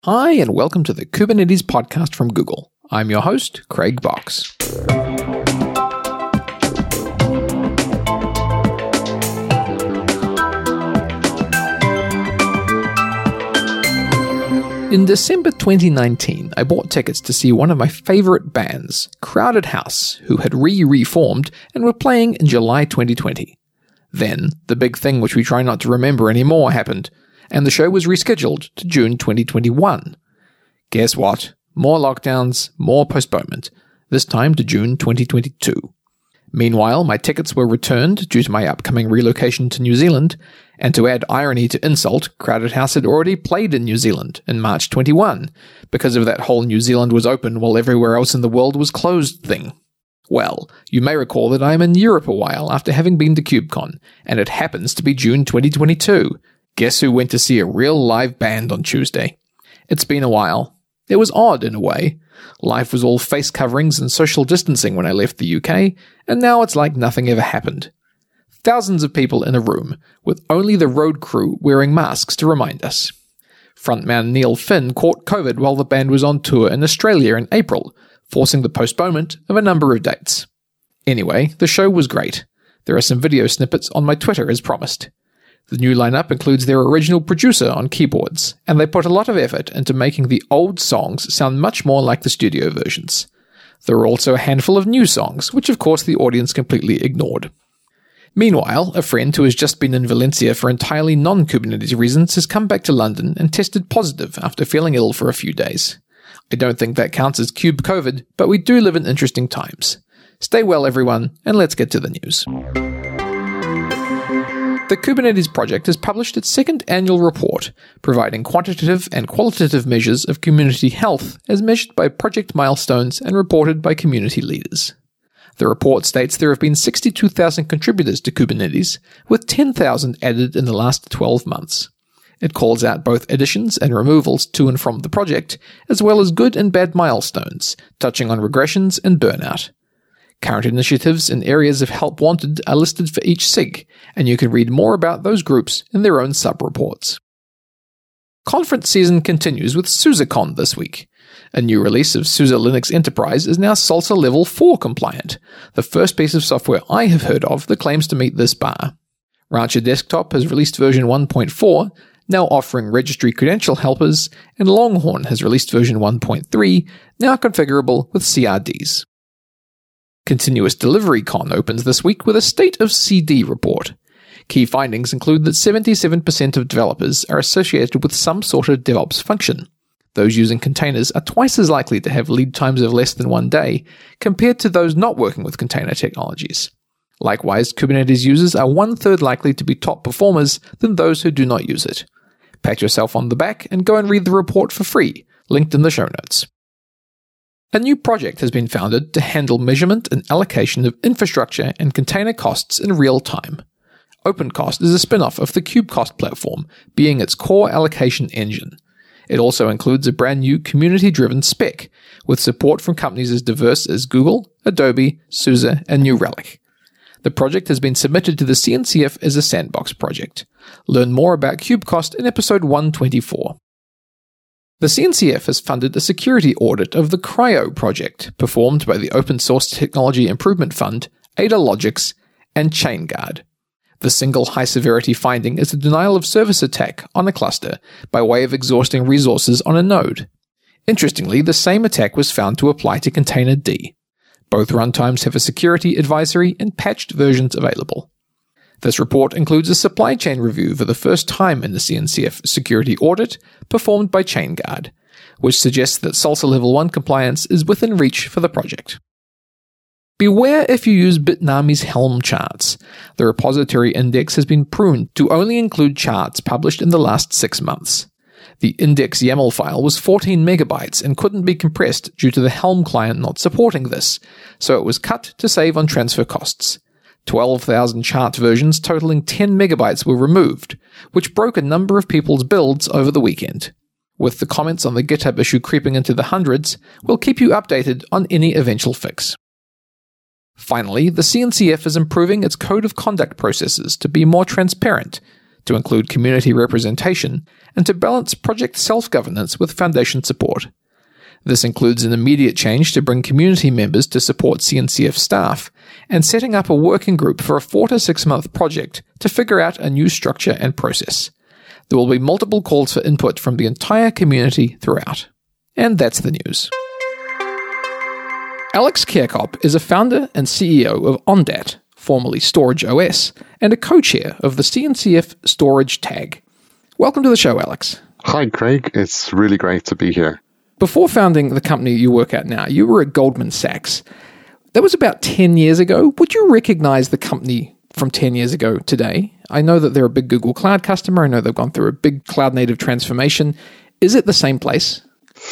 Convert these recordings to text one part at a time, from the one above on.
Hi, and welcome to the Kubernetes podcast from Google. I'm your host, Craig Box. In December 2019, I bought tickets to see one of my favorite bands, Crowded House, who had reformed and were playing in July 2020. Then, the big thing which we try not to remember anymore happened, and the show was rescheduled to June 2021. Guess what? More lockdowns, more postponement, this time to June 2022. Meanwhile, my tickets were returned due to my upcoming relocation to New Zealand, and to add irony to insult, Crowded House had already played in New Zealand in March 21, because of that whole New Zealand was open while everywhere else in the world was closed thing. Well, you may recall that I am in Europe a while after having been to KubeCon, and it happens to be June 2022. Guess who went to see a real live band on Tuesday? It's been a while. It was odd in a way. Life was all face coverings and social distancing when I left the UK, and now it's like nothing ever happened. Thousands of people in a room, with only the road crew wearing masks to remind us. Frontman Neil Finn caught COVID while the band was on tour in Australia in April, forcing the postponement of a number of dates. Anyway, the show was great. There are some video snippets on my Twitter as promised. The new lineup includes their original producer on keyboards, and they put a lot of effort into making the old songs sound much more like the studio versions. There are also a handful of new songs, which of course the audience completely ignored. Meanwhile, a friend who has just been in Valencia for entirely non-Kubernetes reasons has come back to London and tested positive after feeling ill for a few days. I don't think that counts as Kube COVID, but we do live in interesting times. Stay well, everyone, and let's get to the news. The Kubernetes project has published its second annual report, providing quantitative and qualitative measures of community health as measured by project milestones and reported by community leaders. The report states there have been 62,000 contributors to Kubernetes, with 10,000 added in the last 12 months. It calls out both additions and removals to and from the project, as well as good and bad milestones, touching on regressions and burnout. Current initiatives and areas of help wanted are listed for each SIG, and you can read more about those groups in their own sub-reports. Conference season continues with SUSECon this week. A new release of SUSE Linux Enterprise is now SLSA Level 4 compliant, the first piece of software I have heard of that claims to meet this bar. Rancher Desktop has released version 1.4, now offering registry credential helpers, and Longhorn has released version 1.3, now configurable with CRDs. Continuous Delivery Con opens this week with a State of CD report. Key findings include that 77% of developers are associated with some sort of DevOps function. Those using containers are twice as likely to have lead times of less than 1 day, compared to those not working with container technologies. Likewise, Kubernetes users are 1/3 likely to be top performers than those who do not use it. Pat yourself on the back and go and read the report for free, linked in the show notes. A new project has been founded to handle measurement and allocation of infrastructure and container costs in real time. OpenCost is a spin-off of the KubeCost platform, being its core allocation engine. It also includes a brand new community-driven spec, with support from companies as diverse as Google, Adobe, SUSE, and New Relic. The project has been submitted to the CNCF as a sandbox project. Learn more about KubeCost in episode 124. The CNCF has funded a security audit of the CRYO project, performed by the Open Source Technology Improvement Fund, AdaLogix, and ChainGuard. The single high-severity finding is a denial-of-service attack on a cluster by way of exhausting resources on a node. Interestingly, the same attack was found to apply to Containerd. Both runtimes have a security advisory and patched versions available. This report includes a supply chain review for the first time in the CNCF security audit performed by ChainGuard, which suggests that SLSA Level 1 compliance is within reach for the project. Beware if you use Bitnami's Helm charts. The repository index has been pruned to only include charts published in the last 6 months. The index YAML file was 14 megabytes and couldn't be compressed due to the Helm client not supporting this, so it was cut to save on transfer costs. 12,000 chart versions totaling 10 megabytes were removed, which broke a number of people's builds over the weekend. With the comments on the GitHub issue creeping into the hundreds, we'll keep you updated on any eventual fix. Finally, the CNCF is improving its code of conduct processes to be more transparent, to include community representation, and to balance project self-governance with foundation support. This includes an immediate change to bring community members to support CNCF staff, and setting up a working group for a 4 to 6 month project to figure out a new structure and process. There will be multiple calls for input from the entire community throughout. And that's the news. Alex Kirkop is a founder and CEO of Ondat, formerly Storage OS, and a co-chair of the CNCF Storage Tag. Welcome to the show, Alex. Hi, Craig. It's really great to be here. Before founding the company you work at now, you were at Goldman Sachs. That was about 10 years ago. Would you recognize the company from 10 years ago today? I know that they're a big Google Cloud customer. I know they've gone through a big cloud-native transformation. Is it the same place?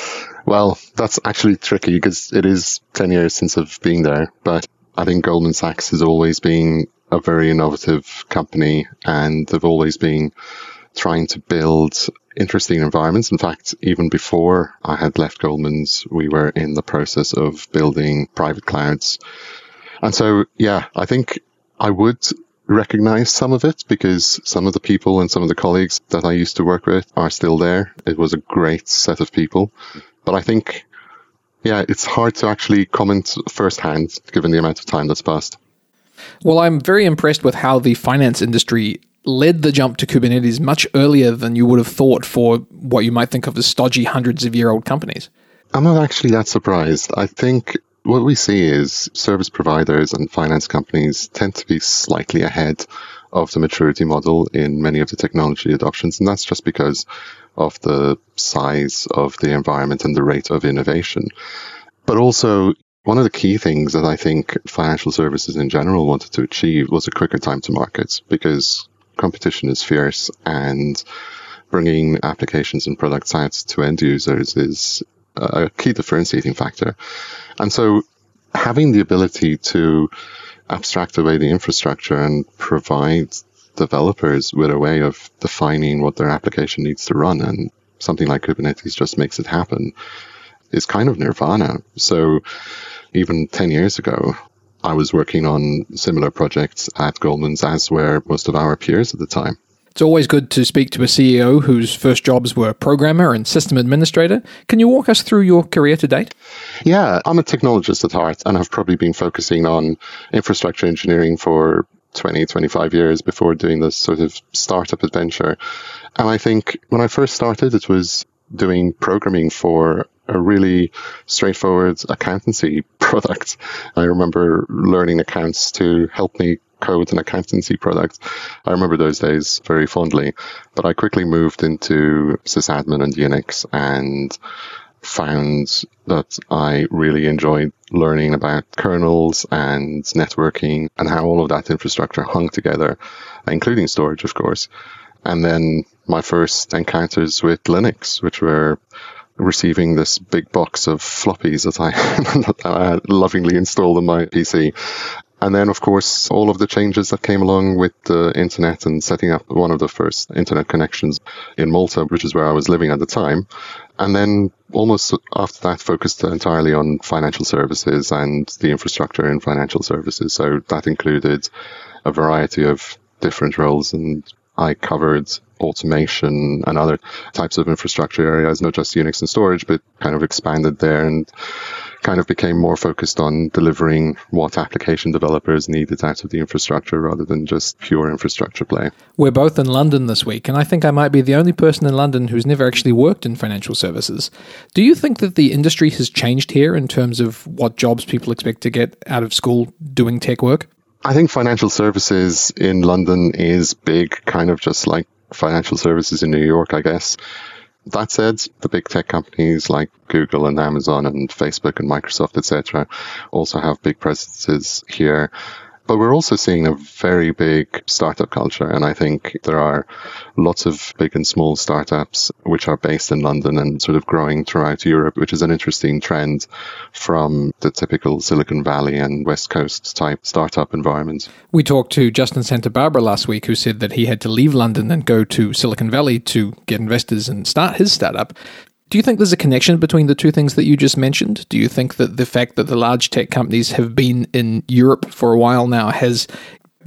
Well, that's actually tricky because it is 10 years since I've been there. But I think Goldman Sachs has always been a very innovative company, and they've always been trying to build interesting environments. In fact, even before I had left Goldman's, we were in the process of building private clouds. And so, yeah, I think I would recognize some of it because some of the people and some of the colleagues that I used to work with are still there. It was a great set of people. But I think, yeah, it's hard to actually comment firsthand given the amount of time that's passed. Well, I'm very impressed with how the finance industry led the jump to Kubernetes much earlier than you would have thought for what you might think of as stodgy hundreds-of-year-old companies. I'm not actually that surprised. I think what we see is service providers and finance companies tend to be slightly ahead of the maturity model in many of the technology adoptions, and that's just because of the size of the environment and the rate of innovation. But also, one of the key things that I think financial services in general wanted to achieve was a quicker time to market, because competition is fierce and bringing applications and products out to end users is a key differentiating factor. And so having the ability to abstract away the infrastructure and provide developers with a way of defining what their application needs to run, and something like Kubernetes just makes it happen, is kind of nirvana. So even 10 years ago, I was working on similar projects at Goldman's, as were most of our peers at the time. It's always good to speak to a CEO whose first jobs were programmer and system administrator. Can you walk us through your career to date? Yeah, I'm a technologist at heart, and I've probably been focusing on infrastructure engineering for 20, 25 years before doing this sort of startup adventure. And I think when I first started, it was doing programming for a really straightforward accountancy product. I remember learning accounts to help me code an accountancy product. I remember those days very fondly, but I quickly moved into sysadmin and Unix and found that I really enjoyed learning about kernels and networking and how all of that infrastructure hung together, including storage, of course. And then my first encounters with Linux, which were receiving this big box of floppies that I lovingly installed on my PC. And then, of course, all of the changes that came along with the internet and setting up one of the first internet connections in Malta, which is where I was living at the time. And then almost after that, focused entirely on financial services and the infrastructure in financial services. So that included a variety of different roles, and I covered automation and other types of infrastructure areas, not just Unix and storage, but kind of expanded there and kind of became more focused on delivering what application developers needed out of the infrastructure rather than just pure infrastructure play. We're both in London this week, and I think I might be the only person in London who's never actually worked in financial services. Do you think that the industry has changed here in terms of what jobs people expect to get out of school doing tech work? I think financial services in London is big, kind of just like financial services in New York, I guess. That said, the big tech companies like Google and Amazon and Facebook and Microsoft, etc., also have big presences here. But we're also seeing a very big startup culture. And I think there are lots of big and small startups which are based in London and sort of growing throughout Europe, which is an interesting trend from the typical Silicon Valley and West Coast type startup environment. We talked to Justin Santa Barbara last week, who said that he had to leave London and go to Silicon Valley to get investors and start his startup. Do you think there's a connection between the two things that you just mentioned? Do you think that the fact that the large tech companies have been in Europe for a while now has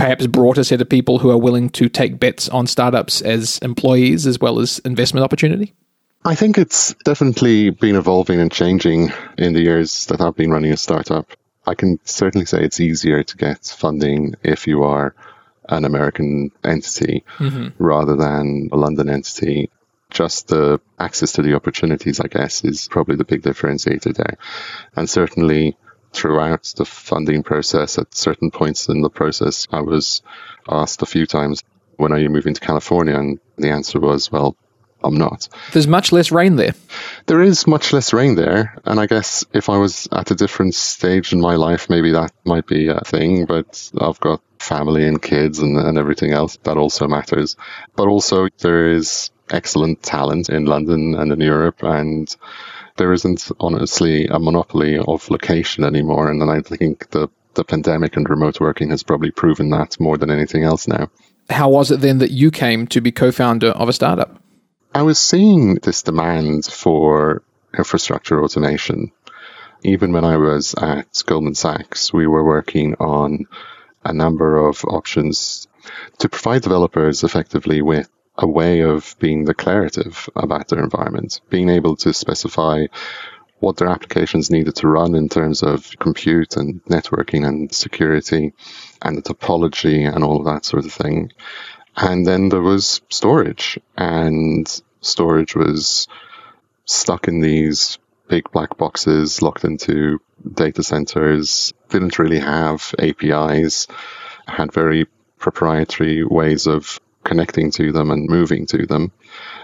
perhaps brought a set of people who are willing to take bets on startups as employees as well as investment opportunity? I think it's definitely been evolving and changing in the years that I've been running a startup. I can certainly say it's easier to get funding if you are an American entity rather than a London entity. Just the access to the opportunities, I guess, is probably the big differentiator there. And certainly throughout the funding process, at certain points in the process, I was asked a few times, when are you moving to California? And the answer was, well, I'm not. There's much less rain there. There is much less rain there. And I guess if I was at a different stage in my life, maybe that might be a thing. But I've got family and kids and everything else. That also matters. But also there is excellent talent in London and in Europe. And there isn't honestly a monopoly of location anymore. And then I think the pandemic and remote working has probably proven that more than anything else now. How was it then that you came to be co-founder of a startup? I was seeing this demand for infrastructure automation. Even when I was at Goldman Sachs, we were working on a number of options to provide developers effectively with a way of being declarative about their environment, being able to specify what their applications needed to run in terms of compute and networking and security and the topology and all of that sort of thing. And then there was storage, and storage was stuck in these big black boxes locked into data centers, didn't really have APIs, had very proprietary ways of connecting to them and moving to them.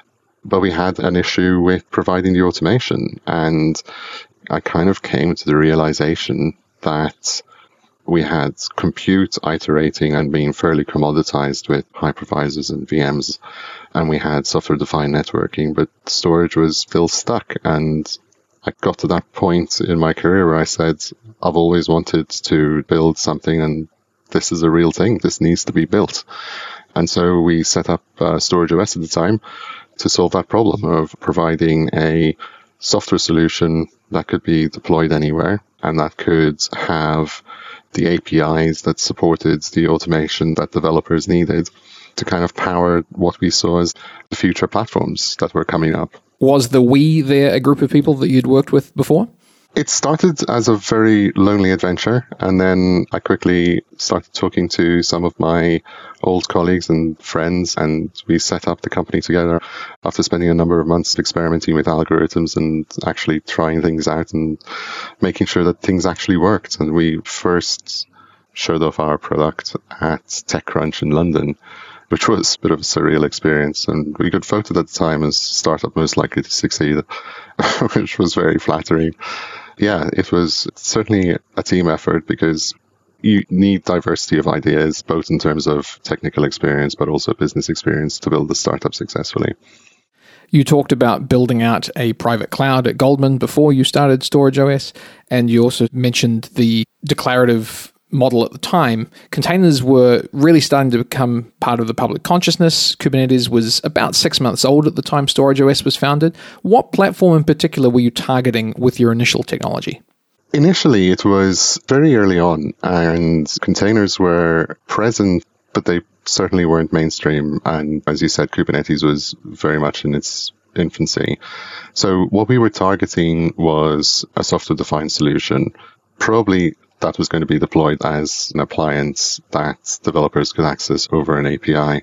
But we had an issue with providing the automation, and I kind of came to the realization that we had compute iterating and being fairly commoditized with hypervisors and VMs, and we had software-defined networking, but storage was still stuck. And I got to that point in my career where I said, I've always wanted to build something, and this is a real thing. This needs to be built. And so we set up StorageOS at the time to solve that problem of providing a software solution that could be deployed anywhere and that could have the APIs that supported the automation that developers needed to kind of power what we saw as the future platforms that were coming up. Was the we there a group of people that you'd worked with before? It started as a very lonely adventure, and then I quickly started talking to some of my old colleagues and friends, and we set up the company together after spending a number of months experimenting with algorithms and actually trying things out and making sure that things actually worked. And we first showed off our product at TechCrunch in London, which was a bit of a surreal experience. And we got voted at the time as startup most likely to succeed, which was very flattering. Yeah, it was certainly a team effort because you need diversity of ideas, both in terms of technical experience, but also business experience to build the startup successfully. You talked about building out a private cloud at Goldman before you started StorageOS, and you also mentioned the declarative model at the time. Containers were really starting to become part of the public consciousness. Kubernetes was about 6 months old at the time StorageOS was founded. What platform in particular were you targeting with your initial technology? Initially, it was very early on, and containers were present, but they certainly weren't mainstream. And as you said, Kubernetes was very much in its infancy. So what we were targeting was a software-defined solution, probably that was going to be deployed as an appliance that developers could access over an API.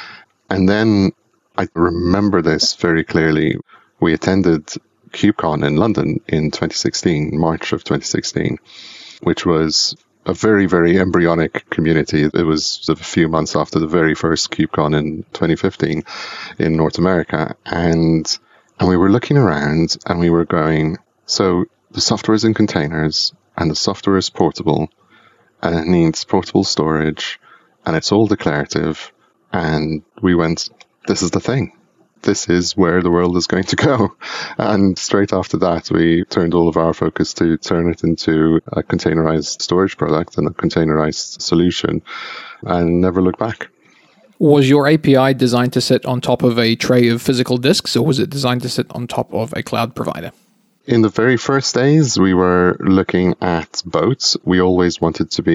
And then I remember this very clearly. We attended KubeCon in London in 2016, March of 2016, which was a very, very embryonic community. It was a few months after the very first KubeCon in 2015 in North America. And we were looking around and we were going, so the software is in containers, and the software is portable, and it needs portable storage, and it's all declarative. And we went, this is the thing. This is where the world is going to go. And straight after that, we turned all of our focus to turn it into a containerized storage product and a containerized solution, and never look back. Was your API designed to sit on top of a tray of physical disks, or was it designed to sit on top of a cloud provider? In the very first days, we were looking at both. We always wanted to be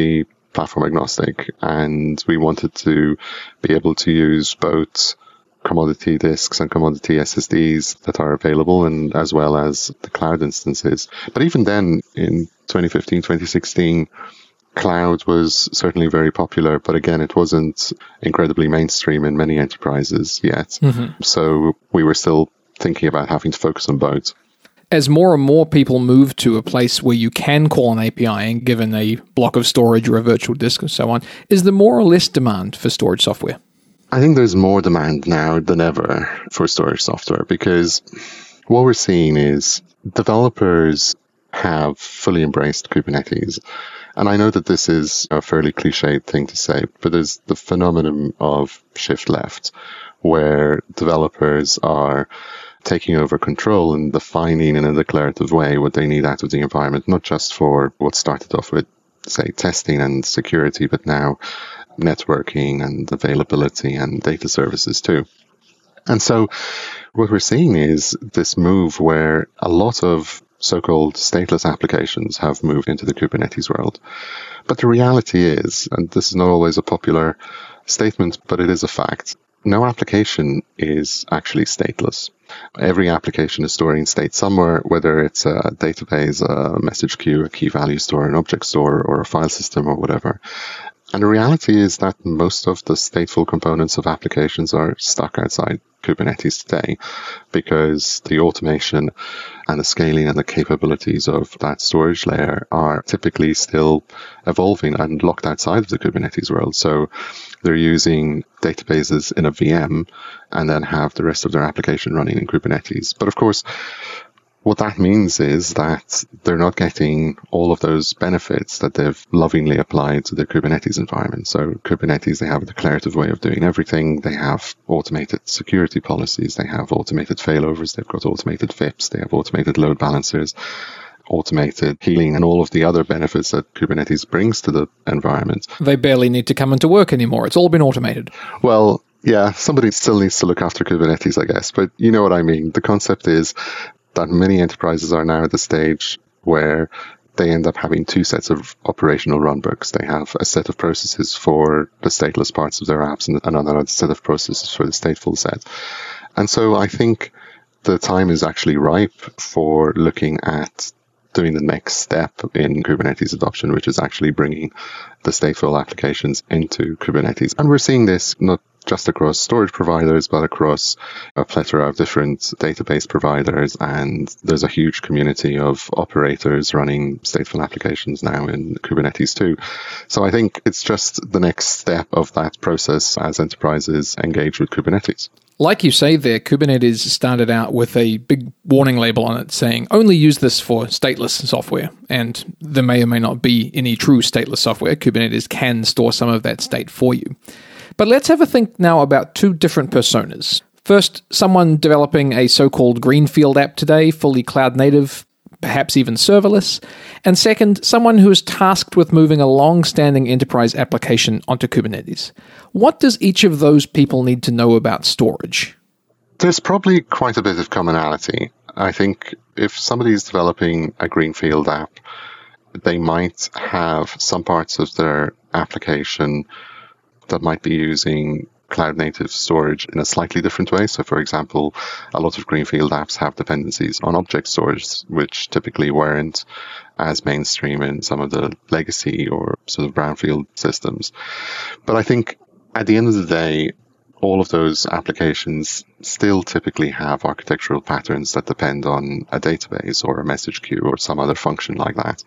platform agnostic, and we wanted to be able to use both commodity disks and commodity SSDs that are available, and as well as the cloud instances. But even then, in 2015, 2016, cloud was certainly very popular, but again, it wasn't incredibly mainstream in many enterprises yet. Mm-hmm. So we were still thinking about having to focus on both. As more and more people move to a place where you can call an API and given a block of storage or a virtual disk and so on, is there more or less demand for storage software? I think there's more demand now than ever for storage software, because what we're seeing is developers have fully embraced Kubernetes. And I know that this is a fairly cliched thing to say, but there's the phenomenon of shift left, where developers are taking over control and defining in a declarative way what they need out of the environment, not just for what started off with, say, testing and security, but now networking and availability and data services too. And so what we're seeing is this move where a lot of so-called stateless applications have moved into the Kubernetes world. But the reality is, and this is not always a popular statement, but it is a fact, no application is actually stateless. Every application is storing state somewhere, whether it's a database, a message queue, a key value store, an object store, or a file system or whatever. And the reality is that most of the stateful components of applications are stuck outside Kubernetes today, because the automation and the scaling and the capabilities of that storage layer are typically still evolving and locked outside of the Kubernetes world. So they're using databases in a VM and then have the rest of their application running in Kubernetes. But of course, what that means is that they're not getting all of those benefits that they've lovingly applied to their Kubernetes environment. So Kubernetes, they have a declarative way of doing everything. They have automated security policies. They have automated failovers. They've got automated VIPs. They have automated load balancers, automated healing, and all of the other benefits that Kubernetes brings to the environment. They barely need to come into work anymore. It's all been automated. Well, yeah, somebody still needs to look after Kubernetes, I guess. But you know what I mean. The concept is that many enterprises are now at the stage where they end up having two sets of operational runbooks. They have a set of processes for the stateless parts of their apps and another set of processes for the stateful set. And so I think the time is actually ripe for looking at doing the next step in Kubernetes adoption, which is actually bringing the stateful applications into Kubernetes. And we're seeing this not just across storage providers, but across a plethora of different database providers. And there's a huge community of operators running stateful applications now in Kubernetes too. So I think it's just the next step of that process as enterprises engage with Kubernetes. Like you say there, Kubernetes started out with a big warning label on it saying, only use this for stateless software. And there may or may not be any true stateless software. Kubernetes can store some of that state for you. But let's have a think now about two different personas. First, someone developing a so-called greenfield app today, fully cloud native, perhaps even serverless. And second, someone who is tasked with moving a long-standing enterprise application onto Kubernetes. What does each of those people need to know about storage? There's probably quite a bit of commonality. I think if somebody's developing a greenfield app, they might have some parts of their application that might be using cloud-native storage in a slightly different way. So, for example, a lot of greenfield apps have dependencies on object stores, which typically weren't as mainstream in some of the legacy or sort of brownfield systems. But I think at the end of the day, all of those applications still typically have architectural patterns that depend on a database or a message queue or some other function like that.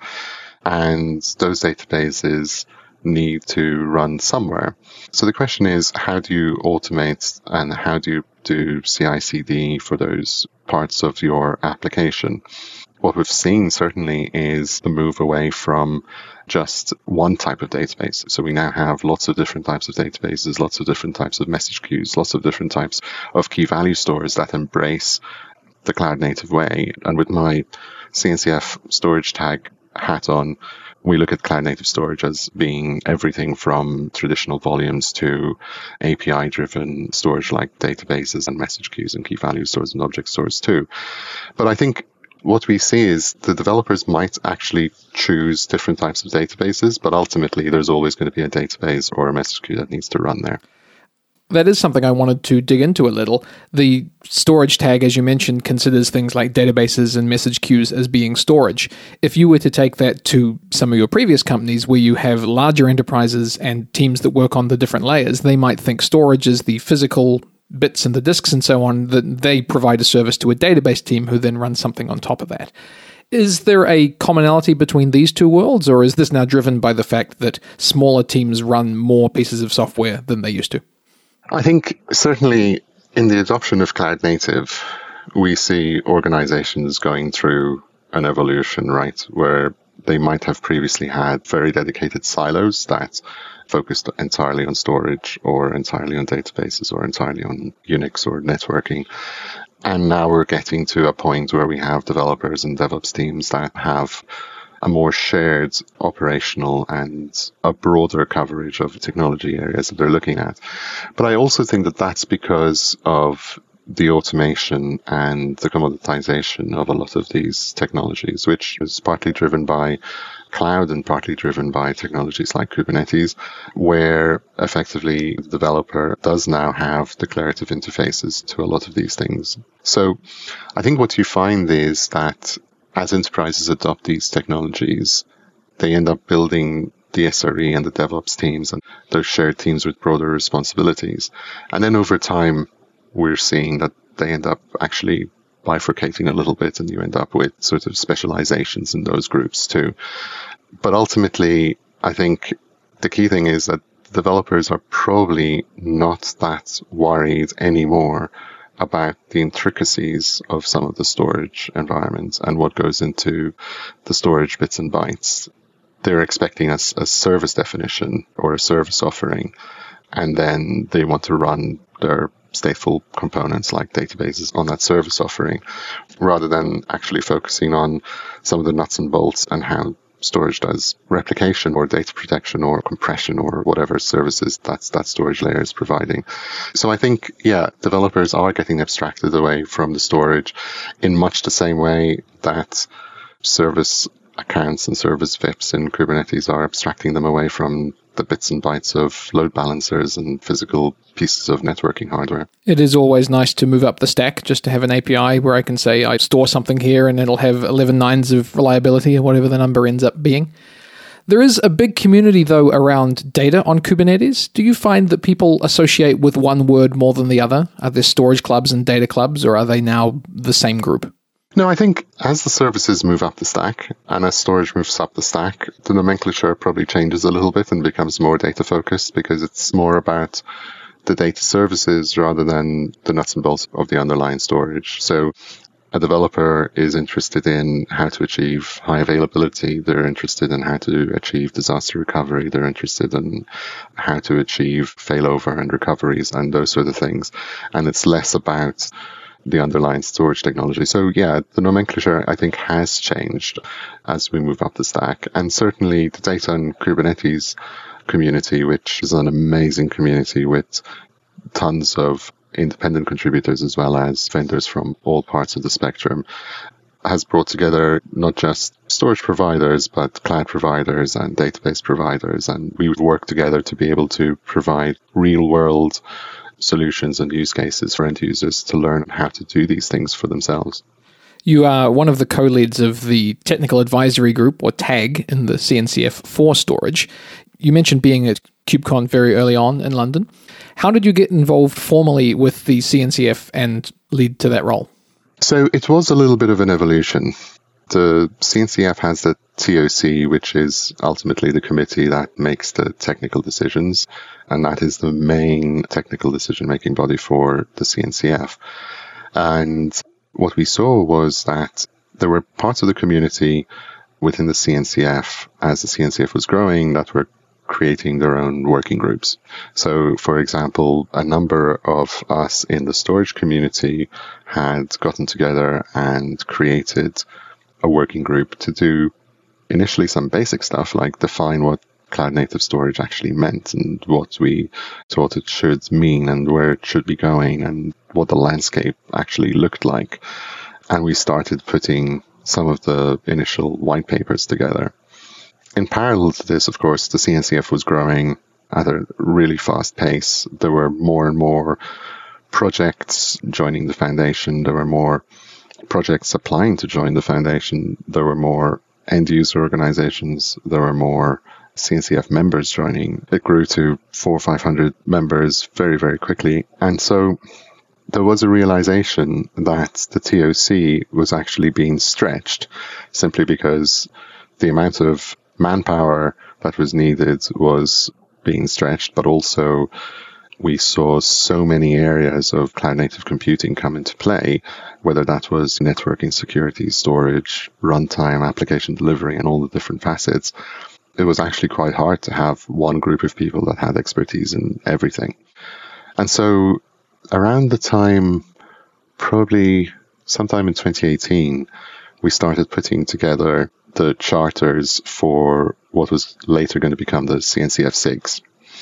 And those databases need to run somewhere. So the question is, how do you automate and how do you do CI/CD for those parts of your application? What we've seen certainly is the move away from just one type of database. So we now have lots of different types of databases, lots of different types of message queues, lots of different types of key value stores that embrace the cloud native way. And with my CNCF storage tag hat on, we look at cloud native storage as being everything from traditional volumes to API driven storage like databases and message queues and key value stores and object stores too. But I think what we see is the developers might actually choose different types of databases, but ultimately there's always going to be a database or a message queue that needs to run there. That is something I wanted to dig into a little. The storage tag, as you mentioned, considers things like databases and message queues as being storage. If you were to take that to some of your previous companies where you have larger enterprises and teams that work on the different layers, they might think storage is the physical bits and the disks and so on, that they provide a service to a database team who then runs something on top of that. Is there a commonality between these two worlds, or is this now driven by the fact that smaller teams run more pieces of software than they used to? I think certainly in the adoption of cloud native, we see organizations going through an evolution, right, where they might have previously had very dedicated silos that focused entirely on storage or entirely on databases or entirely on Unix or networking. And now we're getting to a point where we have developers and DevOps teams that have a more shared operational and a broader coverage of technology areas that they're looking at. But I also think that that's because of the automation and the commoditization of a lot of these technologies, which is partly driven by cloud and partly driven by technologies like Kubernetes, where effectively the developer does now have declarative interfaces to a lot of these things. So I think what you find is that as enterprises adopt these technologies, they end up building the SRE and the DevOps teams and those shared teams with broader responsibilities. And then over time, we're seeing that they end up actually bifurcating a little bit, and you end up with sort of specializations in those groups too. But ultimately, I think the key thing is that developers are probably not that worried anymore about the intricacies of some of the storage environments and what goes into the storage bits and bytes. They're expecting a service definition or a service offering, and then they want to run their stateful components like databases on that service offering, rather than actually focusing on some of the nuts and bolts and how storage does replication or data protection or compression or whatever services that storage layer is providing. So I think, developers are getting abstracted away from the storage in much the same way that service accounts and service VIPs in Kubernetes are abstracting them away from the bits and bytes of load balancers and physical pieces of networking hardware. It is always nice to move up the stack, just to have an API where I can say I store something here and it'll have 11 nines of reliability or whatever the number ends up being. There is a big community, though, around data on Kubernetes. Do you find that people associate with one word more than the other? Are there storage clubs and data clubs, or are they now the same group? No, I think as the services move up the stack and as storage moves up the stack, the nomenclature probably changes a little bit and becomes more data focused, because it's more about the data services rather than the nuts and bolts of the underlying storage. So a developer is interested in how to achieve high availability. They're interested in how to achieve disaster recovery. They're interested in how to achieve failover and recoveries and those sort of things. And it's less about the underlying storage technology. So the nomenclature, I think, has changed as we move up the stack. And certainly the data and Kubernetes community, which is an amazing community with tons of independent contributors as well as vendors from all parts of the spectrum, has brought together not just storage providers, but cloud providers and database providers. And we would work together to be able to provide real world solutions and use cases for end users to learn how to do these things for themselves. You are one of the co-leads of the Technical Advisory Group, or TAG, in the CNCF for storage. You mentioned being at KubeCon very early on in London. How did you get involved formally with the CNCF and lead to that role? So it was a little bit of an evolution. The CNCF has the TOC, which is ultimately the committee that makes the technical decisions, and that is the main technical decision-making body for the CNCF. And what we saw was that there were parts of the community within the CNCF, as the CNCF was growing, that were creating their own working groups. So, for example, a number of us in the storage community had gotten together and created a working group to do initially some basic stuff like define what cloud native storage actually meant and what we thought it should mean and where it should be going and what the landscape actually looked like. And we started putting some of the initial white papers together. In parallel to this, of course, the CNCF was growing at a really fast pace. There were more and more projects joining the foundation. There were more projects applying to join the foundation. There were more end-user organizations. There were more CNCF members joining. It grew to 400 or 500 members very, very quickly. And so there was a realization that the TOC was actually being stretched simply because the amount of manpower that was needed was being stretched, but also we saw so many areas of cloud native computing come into play, whether that was networking, security, storage, runtime, application delivery, and all the different facets. It was actually quite hard to have one group of people that had expertise in everything. And so around the time, probably sometime in 2018, we started putting together the charters for what was later going to become the CNCF SIGs,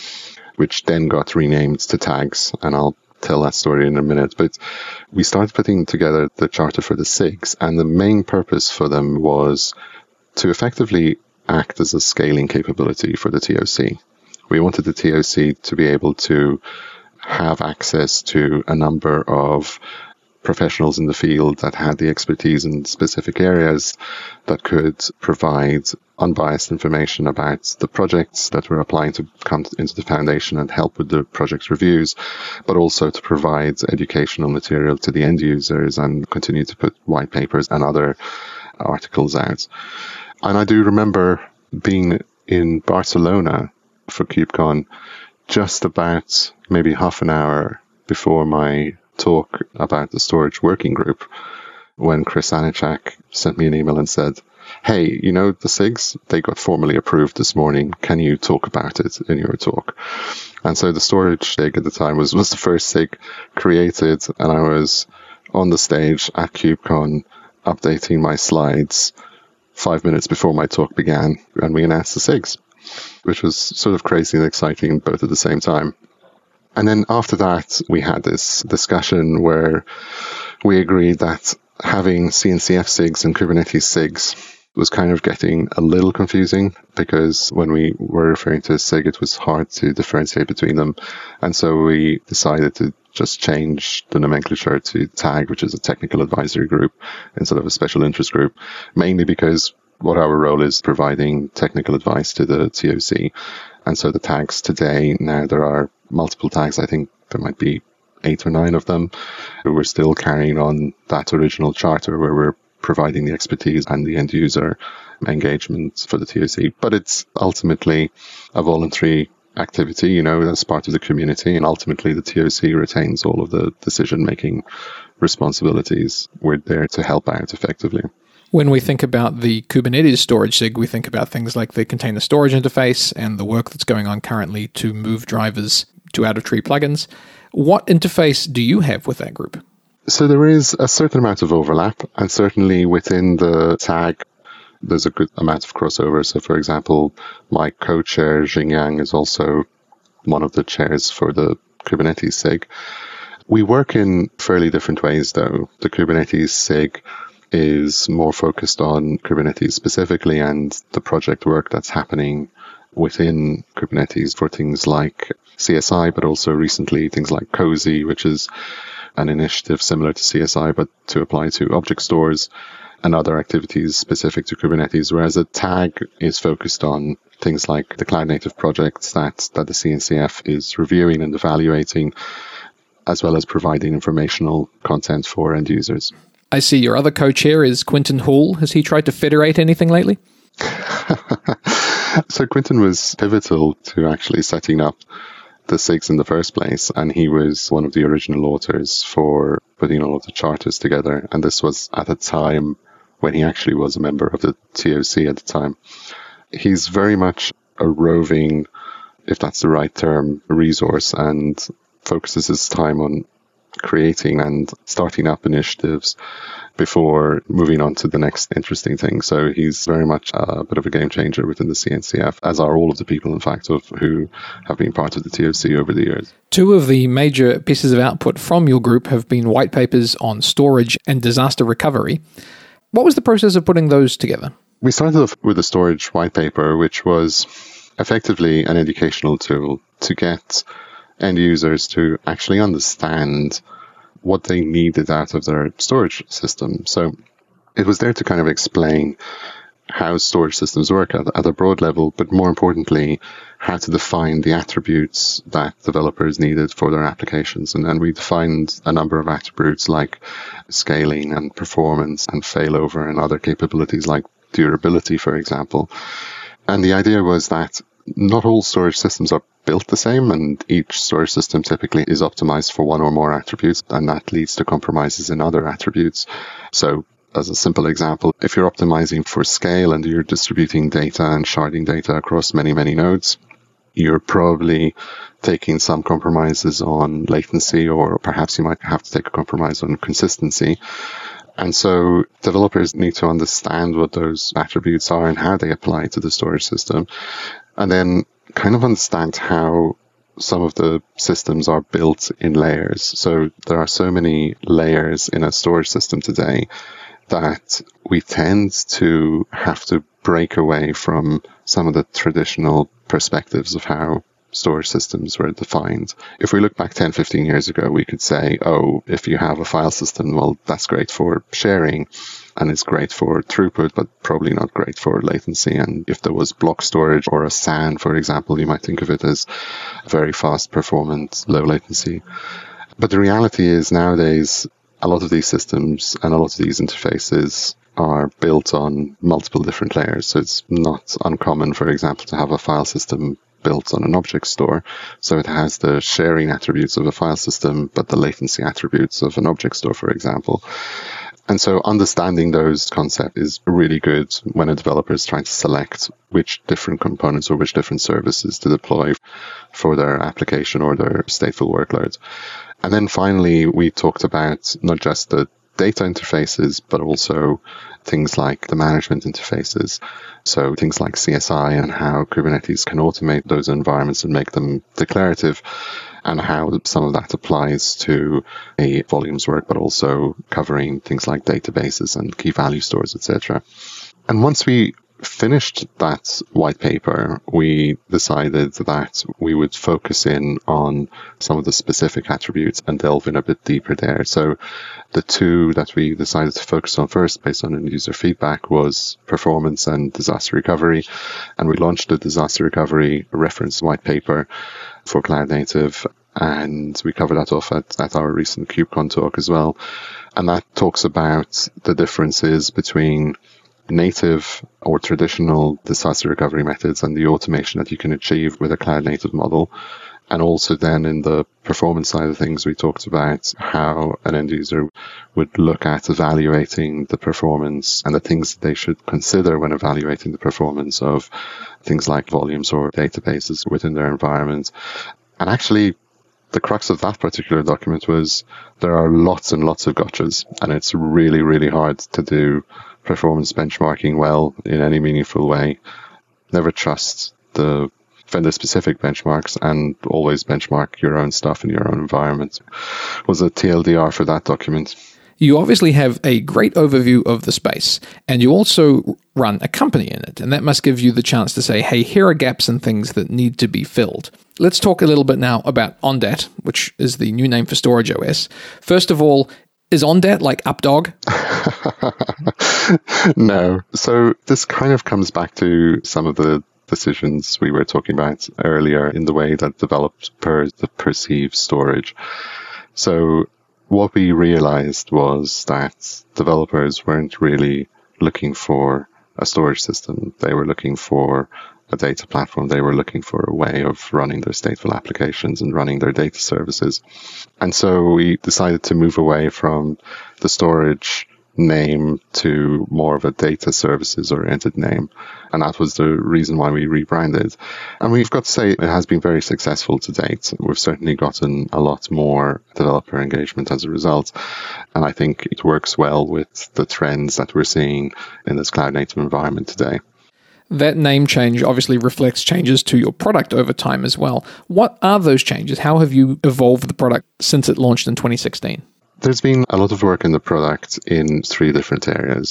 which then got renamed to tags, and I'll tell that story in a minute. But we started putting together the charter for the SIGs, and the main purpose for them was to effectively act as a scaling capability for the TOC. We wanted the TOC to be able to have access to a number of professionals in the field that had the expertise in specific areas that could provide unbiased information about the projects that were applying to come into the foundation and help with the project reviews, but also to provide educational material to the end users and continue to put white papers and other articles out. And I do remember being in Barcelona for KubeCon just about maybe half an hour before my talk about the storage working group, when Chris Anichak sent me an email and said, hey, you know, the SIGs, they got formally approved this morning. Can you talk about it in your talk? And so the storage SIG at the time was the first SIG created, and I was on the stage at KubeCon updating my slides 5 minutes before my talk began, and we announced the SIGs, which was sort of crazy and exciting both at the same time. And then after that, we had this discussion where we agreed that having CNCF SIGs and Kubernetes SIGs was kind of getting a little confusing, because when we were referring to a SIG, it was hard to differentiate between them. And so we decided to just change the nomenclature to TAG, which is a technical advisory group, instead of a special interest group, mainly because what our role is providing technical advice to the TOC. And so the tags today, now there are multiple tags. I think there might be 8 or 9 of them. We're still carrying on that original charter where we're providing the expertise and the end user engagement for the TOC. But it's ultimately a voluntary activity, you know, as part of the community. And ultimately the TOC retains all of the decision-making responsibilities. We're there to help out effectively. When we think about the Kubernetes storage SIG, we think about things like the container storage interface and the work that's going on currently to move drivers to out-of-tree plugins. What interface do you have with that group? So there is a certain amount of overlap, and certainly within the tag, there's a good amount of crossover. So for example, my co-chair, Jing Yang, is also one of the chairs for the Kubernetes SIG. We work in fairly different ways, though. The Kubernetes SIG is more focused on Kubernetes specifically and the project work that's happening within Kubernetes for things like CSI, but also recently things like Cozy, which is an initiative similar to CSI, but to apply to object stores and other activities specific to Kubernetes, whereas a tag is focused on things like the cloud native projects that the CNCF is reviewing and evaluating, as well as providing informational content for end users. I see your other co-chair is Quinton Hall. Has he tried to federate anything lately? So Quinton was pivotal to actually setting up the SIGs in the first place, and he was one of the original authors for putting all of the charters together. And this was at a time when he actually was a member of the TOC at the time. He's very much a roving, if that's the right term, resource, and focuses his time on creating and starting up initiatives before moving on to the next interesting thing. So he's very much a bit of a game changer within the CNCF, as are all of the people, in fact, who have been part of the TOC over the years. 2 of the major pieces of output from your group have been white papers on storage and disaster recovery. What was the process of putting those together? We started off with a storage white paper, which was effectively an educational tool to get end users to actually understand what they needed out of their storage system. So it was there to kind of explain how storage systems work at a broad level, but more importantly, how to define the attributes that developers needed for their applications. And we defined a number of attributes like scaling and performance and failover and other capabilities like durability, for example. And the idea was that not all storage systems are built the same, and each storage system typically is optimized for one or more attributes, and that leads to compromises in other attributes. So as a simple example, if you're optimizing for scale and you're distributing data and sharding data across many, many nodes, you're probably taking some compromises on latency, or perhaps you might have to take a compromise on consistency. And so developers need to understand what those attributes are and how they apply to the storage system, and then kind of understand how some of the systems are built in layers. So there are so many layers in a storage system today that we tend to have to break away from some of the traditional perspectives of how storage systems were defined. If we look back 10, 15 years ago, we could say, oh, if you have a file system, well, that's great for sharing and it's great for throughput, but probably not great for latency. And if there was block storage or a SAN, for example, you might think of it as very fast, performant, low latency. But the reality is nowadays, a lot of these systems and a lot of these interfaces are built on multiple different layers. So it's not uncommon, for example, to have a file system built on an object store. So it has the sharing attributes of a file system, but the latency attributes of an object store, for example. And so understanding those concepts is really good when a developer is trying to select which different components or which different services to deploy for their application or their stateful workloads. And then finally, we talked about not just the data interfaces, but also things like the management interfaces. So things like CSI and how Kubernetes can automate those environments and make them declarative, and how some of that applies to a volumes work, but also covering things like databases and key value stores, etc. And once we finished that white paper, we decided that we would focus in on some of the specific attributes and delve in a bit deeper there. So the two that we decided to focus on first, based on end user feedback, was performance and disaster recovery. And we launched the disaster recovery reference white paper for Cloud Native, and we covered that off at our recent KubeCon talk as well. And that talks about the differences between native or traditional disaster recovery methods and the automation that you can achieve with a cloud native model. And also then in the performance side of things, we talked about how an end user would look at evaluating the performance and the things that they should consider when evaluating the performance of things like volumes or databases within their environment. And actually, the crux of that particular document was there are lots and lots of gotchas, and it's really, really hard to do performance benchmarking well in any meaningful way. Never trust the vendor-specific benchmarks, and always benchmark your own stuff in your own environment. Was a TLDR for that document. You obviously have a great overview of the space, and you also run a company in it, and that must give you the chance to say, hey, here are gaps and things that need to be filled. Let's talk a little bit now about ONDAT, which is the new name for Storage OS. First of all, is ONDAT like Updog? No. So this kind of comes back to some of the decisions we were talking about earlier in the way that developers perceive storage. So what we realized was that developers weren't really looking for a storage system. They were looking for a data platform. They were looking for a way of running their stateful applications and running their data services. And so we decided to move away from the storage name to more of a data services oriented name. And that was the reason why we rebranded. And we've got to say it has been very successful to date. We've certainly gotten a lot more developer engagement as a result. And I think it works well with the trends that we're seeing in this cloud native environment today. That name change obviously reflects changes to your product over time as well. What are those changes? How have you evolved the product since it launched in 2016? There's been a lot of work in the product in three different areas.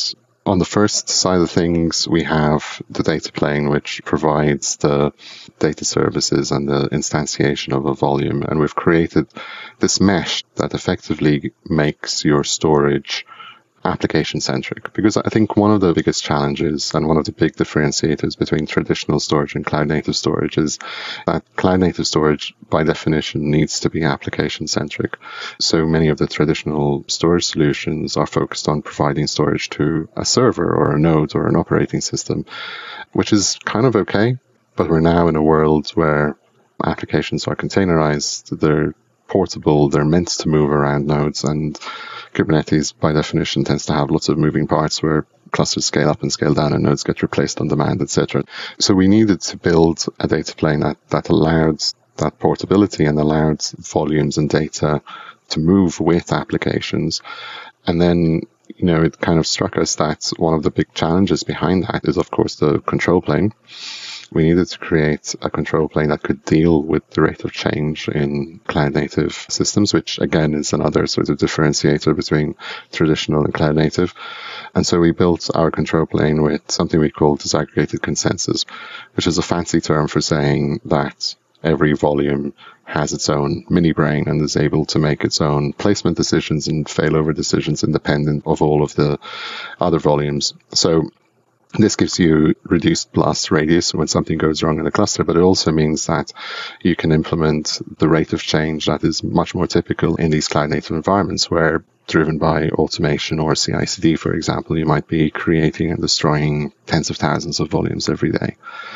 On the first side of things, we have the data plane, which provides the data services and the instantiation of a volume. And we've created this mesh that effectively makes your storage application-centric. Because I think one of the biggest challenges and one of the big differentiators between traditional storage and cloud-native storage is that cloud-native storage, by definition, needs to be application-centric. So many of the traditional storage solutions are focused on providing storage to a server or a node or an operating system, which is kind of okay. But we're now in a world where applications are containerized, they're portable, they're meant to move around nodes, and Kubernetes, by definition, tends to have lots of moving parts where clusters scale up and scale down and nodes get replaced on demand, etc. So we needed to build a data plane that allowed that portability and allowed volumes and data to move with applications. And then, it kind of struck us that one of the big challenges behind that is, of course, the control plane. We needed to create a control plane that could deal with the rate of change in cloud-native systems, which, again, is another sort of differentiator between traditional and cloud-native. And so we built our control plane with something we call disaggregated consensus, which is a fancy term for saying that every volume has its own mini brain and is able to make its own placement decisions and failover decisions independent of all of the other volumes. So this gives you reduced blast radius when something goes wrong in a cluster, but it also means that you can implement the rate of change that is much more typical in these cloud-native environments where, driven by automation or CI/CD, for example, you might be creating and destroying tens of thousands of volumes every day.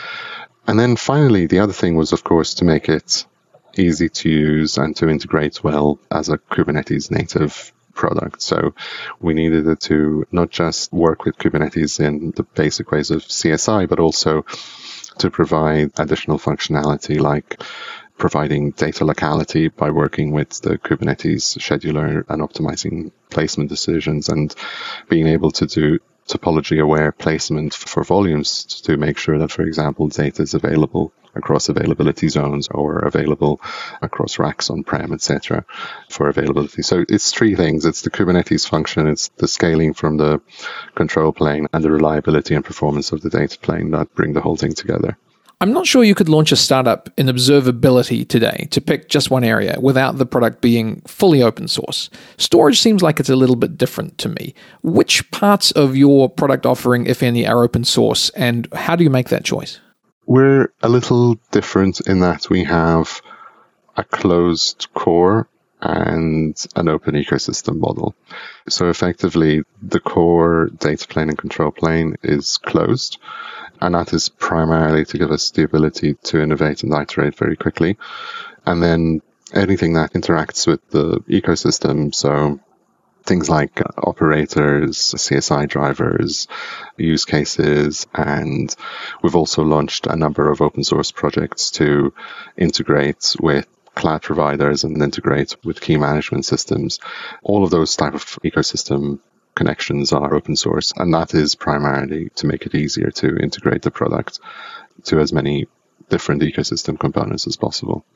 And then finally, the other thing was, of course, to make it easy to use and to integrate well as a Kubernetes native product. So we needed it to not just work with Kubernetes in the basic ways of CSI, but also to provide additional functionality like providing data locality by working with the Kubernetes scheduler and optimizing placement decisions, and being able to do topology-aware placement for volumes to make sure that, for example, data is available across availability zones or available across racks on-prem, etc., for availability. So it's three things. It's the Kubernetes function, it's the scaling from the control plane, and the reliability and performance of the data plane that bring the whole thing together. I'm not sure you could launch a startup in observability today, to pick just one area, without the product being fully open source. Storage seems like it's a little bit different to me. Which parts of your product offering, if any, are open source, and how do you make that choice? We're a little different in that we have a closed core and an open ecosystem model. So effectively, the core data plane and control plane is closed, and that is primarily to give us the ability to innovate and iterate very quickly. And then anything that interacts with the ecosystem, so things like operators, CSI drivers, use cases, and we've also launched a number of open source projects to integrate with cloud providers and integrate with key management systems. All of those type of ecosystem connections are open source, and that is primarily to make it easier to integrate the product to as many different ecosystem components as possible.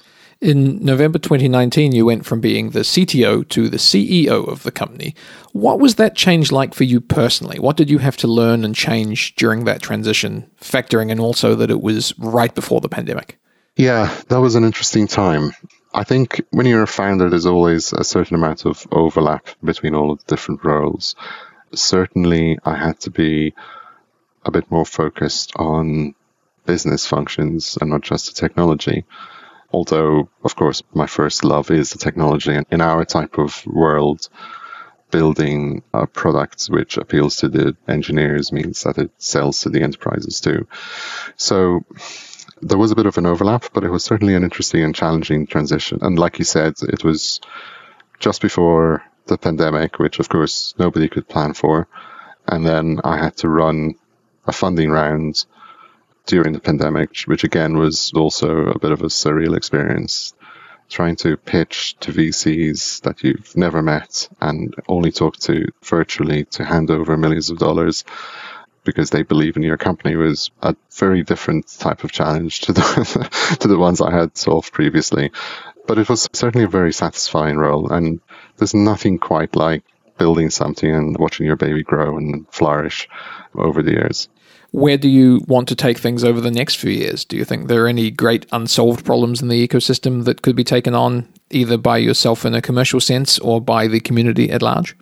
In November 2019, you went from being the CTO to the CEO of the company. What was that change like for you personally? What did you have to learn and change during that transition, factoring in also that it was right before the pandemic? Yeah, that was an interesting time. I think when you're a founder, there's always a certain amount of overlap between all of the different roles. Certainly, I had to be a bit more focused on business functions and not just the technology. Although, of course, my first love is the technology. And in our type of world, building a product which appeals to the engineers means that it sells to the enterprises too. So there was a bit of an overlap, but it was certainly an interesting and challenging transition. And like you said, it was just before the pandemic, which of course nobody could plan for. And then I had to run a funding round during the pandemic, which again was also a bit of a surreal experience. Trying to pitch to VCs that you've never met and only talk to virtually to hand over millions of dollars because they believe in your company was a very different type of challenge to the ones I had solved previously. But it was certainly a very satisfying role, and there's nothing quite like building something and watching your baby grow and flourish over the years. Where do you want to take things over the next few years? Do you think there are any great unsolved problems in the ecosystem that could be taken on either by yourself in a commercial sense or by the community at large?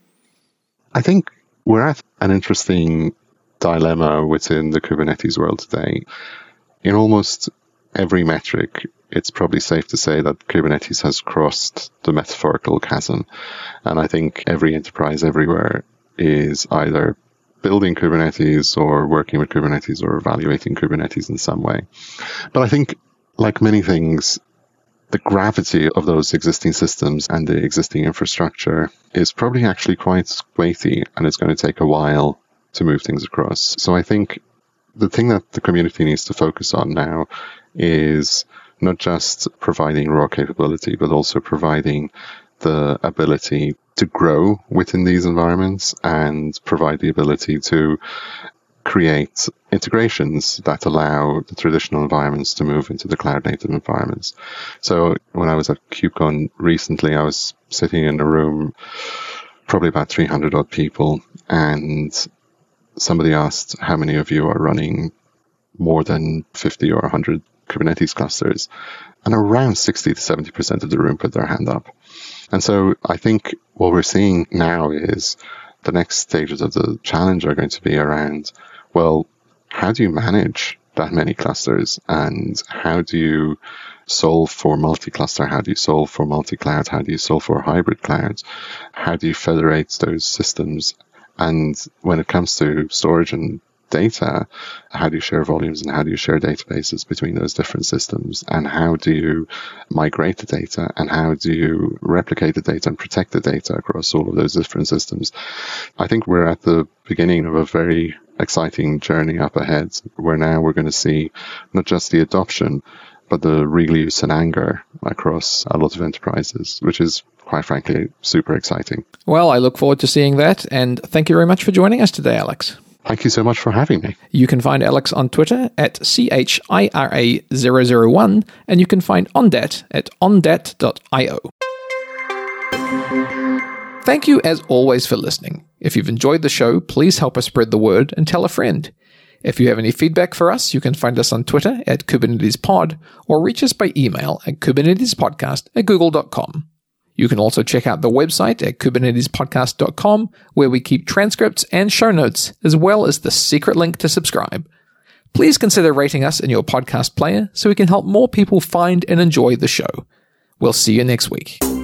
I think we're at an interesting dilemma within the Kubernetes world today. In almost every metric, it's probably safe to say that Kubernetes has crossed the metaphorical chasm. And I think every enterprise everywhere is either building Kubernetes or working with Kubernetes or evaluating Kubernetes in some way. But I think, like many things, the gravity of those existing systems and the existing infrastructure is probably actually quite weighty, and it's going to take a while to move things across. So I think the thing that the community needs to focus on now is not just providing raw capability, but also providing the ability to grow within these environments and provide the ability to create integrations that allow the traditional environments to move into the cloud-native environments. So when I was at KubeCon recently, I was sitting in a room, probably about 300 odd people, and somebody asked how many of you are running more than 50 or 100 Kubernetes clusters, and around 60 to 70% of the room put their hand up. And so I think what we're seeing now is the next stages of the challenge are going to be around, well, how do you manage that many clusters, and how do you solve for multi-cluster? How do you solve for multi-cloud? How do you solve for hybrid clouds? How do you federate those systems? And when it comes to storage and data, how do you share volumes and how do you share databases between those different systems? And how do you migrate the data, and how do you replicate the data and protect the data across all of those different systems? I think we're at the beginning of a very exciting journey up ahead, where now we're going to see not just the adoption, but the real use and anger across a lot of enterprises, which is, quite frankly, super exciting. Well, I look forward to seeing that, and thank you very much for joining us today, Alex. Thank you so much for having me. You can find Alex on Twitter at CHIRA001, and you can find Ondat at ondat.io. Thank you, as always, for listening. If you've enjoyed the show, please help us spread the word and tell a friend. If you have any feedback for us, you can find us on Twitter at KubernetesPod, or reach us by email at kubernetespodcast@google.com. You can also check out the website at kubernetespodcast.com, where we keep transcripts and show notes, as well as the secret link to subscribe. Please consider rating us in your podcast player so we can help more people find and enjoy the show. We'll see you next week.